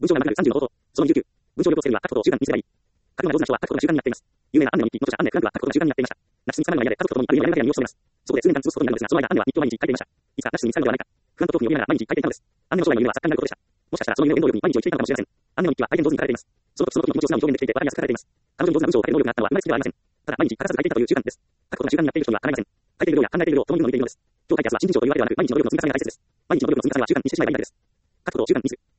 文章が長く30の冒頭。その29。文章力をつけるには書くことを習慣にすればいい。書くのが上手な人は書くことが習慣になっています。有名なアンネの日記の著者アンネ・フランクは書くことが習慣になっていました。ナチスに3年の間で家族と共にあるいは山の中に身を潜めます。そこで数年間過ごすことになるのですが、その間アンネは日記を毎日書いていました。いつかナチスに見つかるのではないか。不安と恐怖によりながら毎日書いていたのです。アンネの将来の夢は作家になることでした。もしかしたらその夢の原動力に毎日を生きていたのかもしれません。アンネの日記は大変上手に書かれています。その時その時の気持ちを素直に表現できていて、わかりやすく書かれています。彼女に上手な文章を書ける能力があったのは生まれつきではありません。ただ毎日欠かさず書いていたという習慣です。書くことが習慣になっている人にはかないません。書いている量や考えている量ともに伸びているのです。今日書いたやつは新人賞というわけではなく、毎日の努力の積み重ねが大切です。毎日の努力の積み重ねは習慣にしてしまえばいいだけです。書くことを習慣にする。